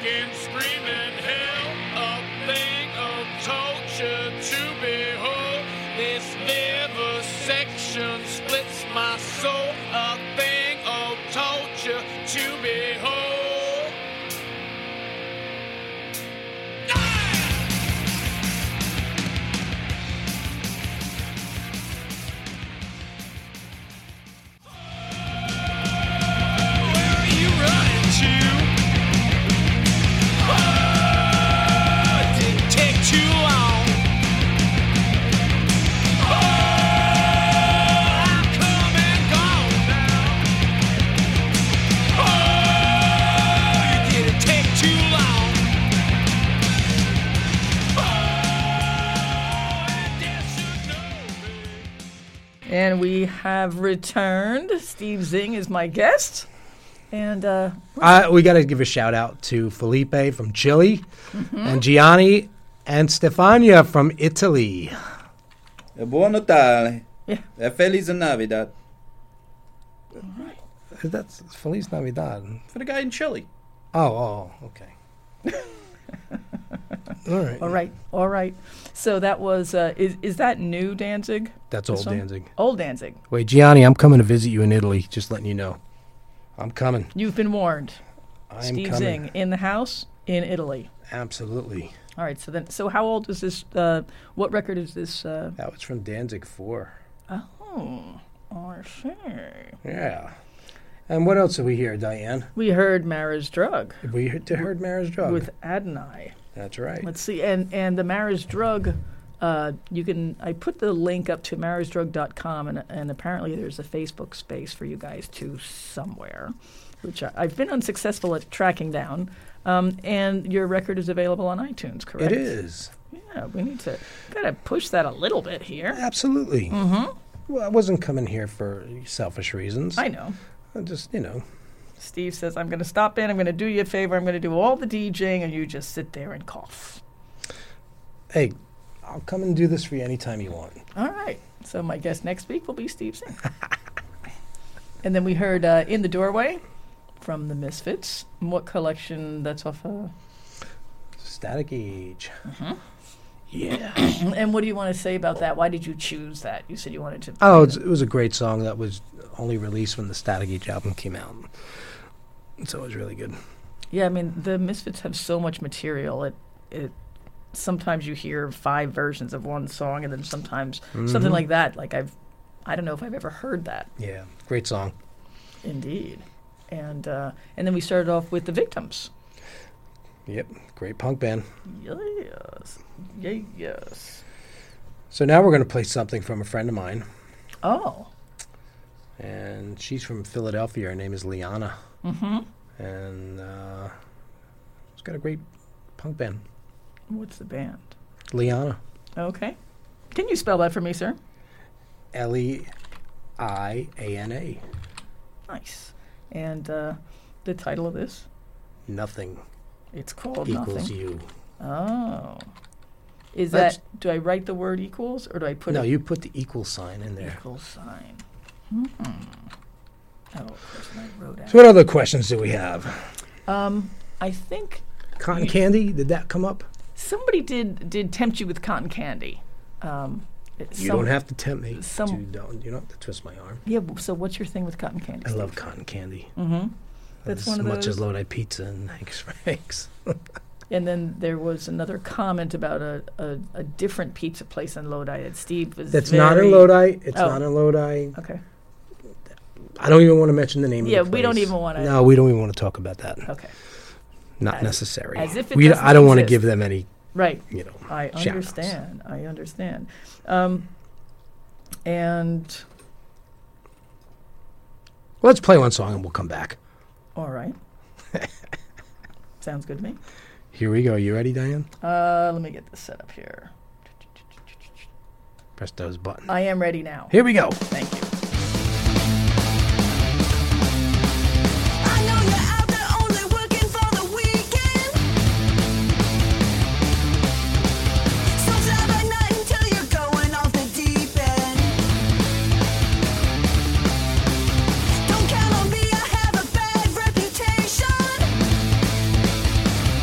kicking, screaming hell, a thing of torture to behold. This vivisection splits my soul, a thing of torture to behold. Where are you running to? It didn't take too long. I'm come and gone now. It didn't take too long. And yes, you know me. And we have returned. Steve Zing is my guest. And We got to give a shout out to Felipe from Chile, and Gianni and Stefania from Italy. Buon Natale. Yeah. E Feliz Navidad. That's Feliz Navidad. For the guy in Chile. Oh, okay. All right. all right. So that was, is that new Danzig? That's This old one? Danzig. Old Danzig. Wait, Gianni, I'm coming to visit you in Italy. Just letting you know. I'm coming. You've been warned. I'm Steve coming. Zing in the house in Italy. Absolutely. All right. So how old is this? What record is this? That was from Danzig 4. Oh, I see. Yeah. And what else did we hear, Diane? We heard Mara's Drug We heard Mara's Drug. with Adonai. That's right. Let's see, and the Mara's Drug, you can. I put the link up to marasdrug.com, and apparently there's a Facebook space for you guys too somewhere, which I've been unsuccessful at tracking down. And your record is available on iTunes, correct? It is. Yeah, we need to gotta push that a little bit here. Absolutely. Mm-hmm. Well, I wasn't coming here for selfish reasons. I know. I just, Steve says, I'm going to stop in, I'm going to do you a favor, I'm going to do all the DJing, and you just sit there and cough. Hey, I'll come and do this for you anytime you want. All right. So my guest next week will be Steve Zing. And then we heard In the Doorway from the Misfits. And what collection that's off of? Static Age. Yeah. And what do you want to say about that? Why did you choose that? You said you wanted to. Oh, it was a great song that was only released when the Static Age album came out. So it was really good. Yeah, I mean, the Misfits have so much material. It sometimes you hear 5 versions of one song, and then sometimes something like that. Like I don't know if I've ever heard that. Yeah, great song. Indeed. And then we started off with The Victims. Yep, great punk band. Yes. Yes. So now we're going to play something from a friend of mine, Oh. and she's from Philadelphia. Her name is Liana. Mm-hmm. And she's got a great punk band. What's the band? Liana. Okay. Can you spell that for me, sir? Leiana. Nice. And the title of this? Nothing It's called equals Nothing. you. Oh. Is That's- that, do I write the word equals, or do I put No, a you put the equal sign in there. equal sign? Oh, of course, and I wrote out. So what other questions do we have? I think Cotton candy, did that come up? somebody did tempt you with cotton candy. You don't have to tempt me. You some- don't have to twist my arm. Yeah, so what's your thing with cotton candy? I Steve? love cotton candy. Mm-hmm. That's as one of much those. as Lodi Pizza and Hank's Franks. And then there was another comment about a different pizza place in Lodi that Steve was That's very... not in Lodi. It's Oh. not in Lodi. Okay. I don't even want to mention the name Yeah, of the place. we don't even wanna- No, we don't even want to talk about that. Okay. Not As- necessary. as if it we, doesn't I don't want to exist. give them any, Right. shout I outs. understand. I understand. And Let's play one song and we'll come back. all right. Sounds good to me. Here we go. You ready, Diane? Let me get this set up here. Press those buttons. I am ready now. Here we go. Thank you. I know you're out there only working for the weekend. So fly by night until you're going off the deep end. Don't count on me, I have a bad reputation.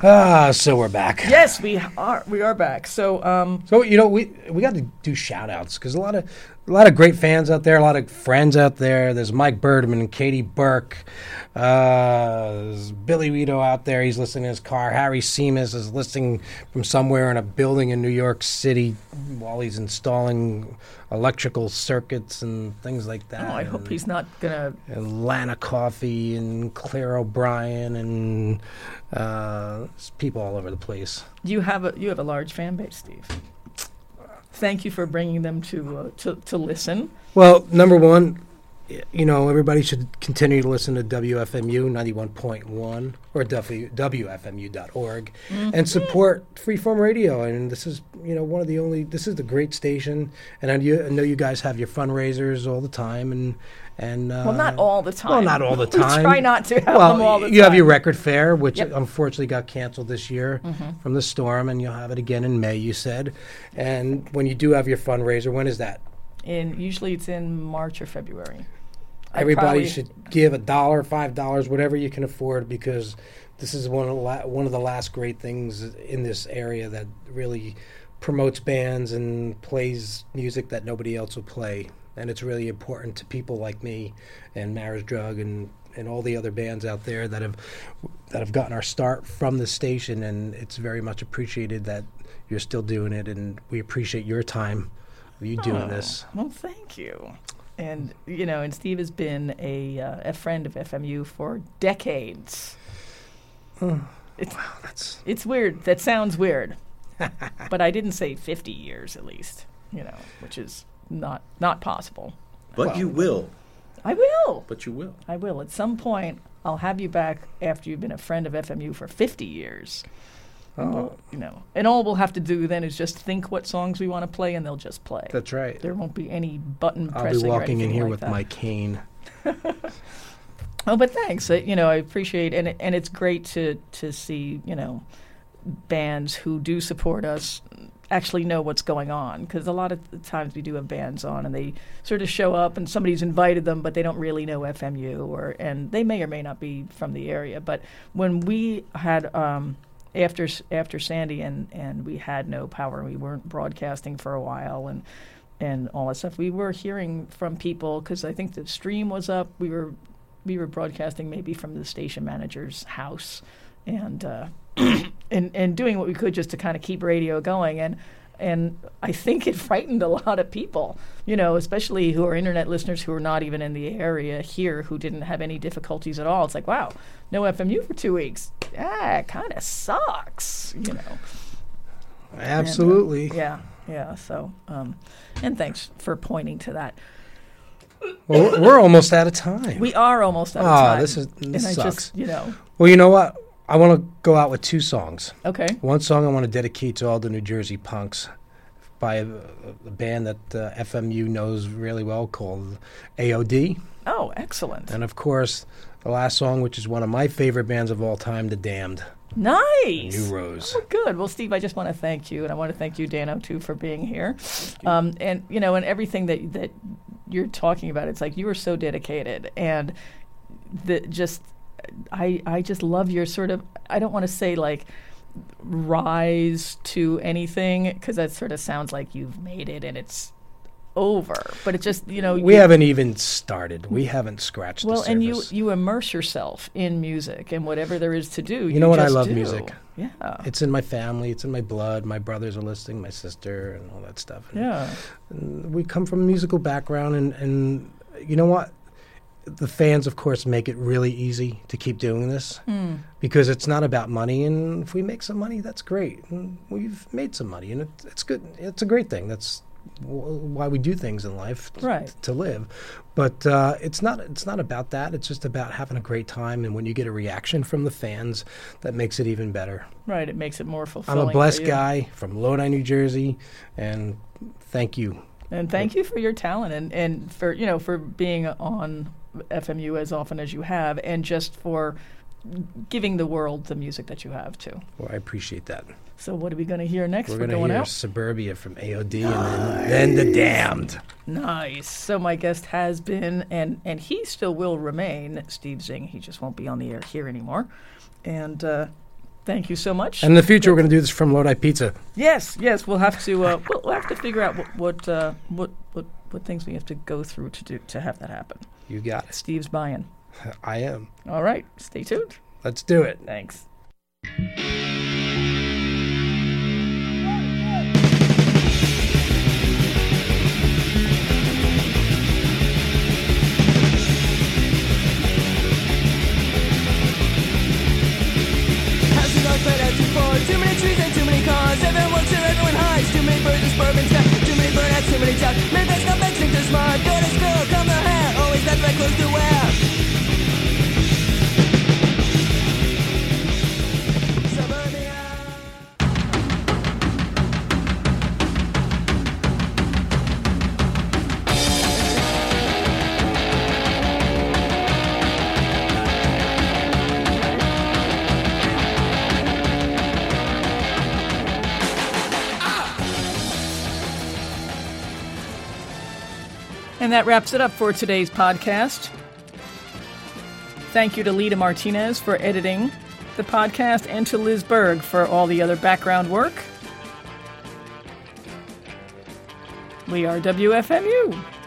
So we're back. Yes, we are back. So, So we got to do shout outs because a lot of great fans out there, a lot of friends out there. There's Mike Birdman and Katie Burke. There's Billy Rito out there. He's listening in his car. Harry Seamus is listening from somewhere in a building in New York City while he's installing electrical circuits and things like that. I hope he's not gonna. And Lana Coffey and Claire O'Brien and there's people all over the place. You have a large fan base, Steve. Thank you for bringing them to listen. Well, number one, everybody should continue to listen to WFMU 91.1 or WFMU.org and support Freeform Radio. And this is, this is the great station. And I know you guys have your fundraisers all the time. And well, not all the time. Well, not all the time. We try not to have them all the time. You have your record fair, which Yep. unfortunately got canceled this year from the storm, and you'll have it again in May, you said. And when you do have your fundraiser, when is that? Usually it's in March or February. Everybody should give $1, $5, whatever you can afford, because this is one of the last great things in this area that really promotes bands and plays music that nobody else will play. And it's really important to people like me and Marriage Drug and all the other bands out there that have gotten our start from the station. And it's very much appreciated that you're still doing it, and we appreciate your time of you doing this. Well, thank you. And and Steve has been a friend of FMU for decades. It's weird. That sounds weird, but I didn't say 50 years at least. Which is not possible. But you will. I will. But you will. I will. At some point, I'll have you back after you've been a friend of FMU for 50 years. Oh. And all we'll have to do then is just think what songs we want to play, and they'll just play. That's right. There won't be any button I'll pressing. be walking in here like with that. my cane. Oh, but thanks. I appreciate and it's great to see bands who do support us actually know what's going on, because a lot of the times we do have bands on and they sort of show up and somebody's invited them, but they don't really know FMU, and they may or may not be from the area. But when we had after Sandy and we had no power and we weren't broadcasting for a while and all that stuff, we were hearing from people, because I think the stream was up. We were broadcasting maybe from the station manager's house and and doing what we could just to kind of keep radio going, and I think it frightened a lot of people, especially who are internet listeners who are not even in the area here, who didn't have any difficulties at all. It's like, wow, no FMU for 2 weeks. It kind of sucks, Absolutely. And, yeah. So, and thanks for pointing to that. Well, we're almost out of time. We are almost out of time. This sucks. Just, Well, you know what? I want to go out with two songs. Okay. One song I want to dedicate to all the New Jersey punks by a band that FMU knows really well called AOD. Oh, excellent. And, of course, the last song, which is one of my favorite bands of all time, The Damned. Nice. New Rose. Oh, good. Well, Steve, I just want to thank you, and I want to thank you, Dano, too, for being here. And and everything that you're talking about, it's like you are so dedicated, and I just love your sort of, I don't want to say like rise to anything, because that sort of sounds like you've made it and it's over, but it just we haven't even started. We haven't scratched the surface. And you immerse yourself in music and whatever there is to do. You know what? I just love do. music. Yeah, it's in my family. It's in my blood. My brothers are listening. My sister and all that stuff. And we come from a musical background, and you know what? The fans, of course, make it really easy to keep doing this because it's not about money. And if we make some money, that's great. And we've made some money, and it's good. It's a great thing. That's why we do things in life, right? To live. But it's not about that. It's just about having a great time. And when you get a reaction from the fans, that makes it even better. Right. It makes it more fulfilling. I'm a blessed guy from Lodi, New Jersey, and thank you. And thank you for your talent and for for being on FMU as often as you have, and just for giving the world the music that you have too. Well, I appreciate that. So what are we going to hear next? We're going to hear out? Suburbia from AOD, and then The Damned. Nice. So my guest has been, and he still will remain, Steve Zing. He just won't be on the air here anymore. And Thank you so much. And in the future, we're going to do this from Lodi Pizza. Yes, we'll have to we'll have to figure out what things we have to go through to have that happen. You got it. Steve's buying. I am. All right, stay tuned. Let's do it. Thanks. Too many trees and too many cars. Everyone works here, everyone hides. Too many birds and suburban sky. Too many burnouts, too many jobs. Maybe that's not makes things smart. Go to school, comb the hair. Always got the right clothes to wear. Suburbia. And that wraps it up for today's podcast. Thank you to Lita Martinez for editing the podcast and to Liz Berg for all the other background work. We are WFMU.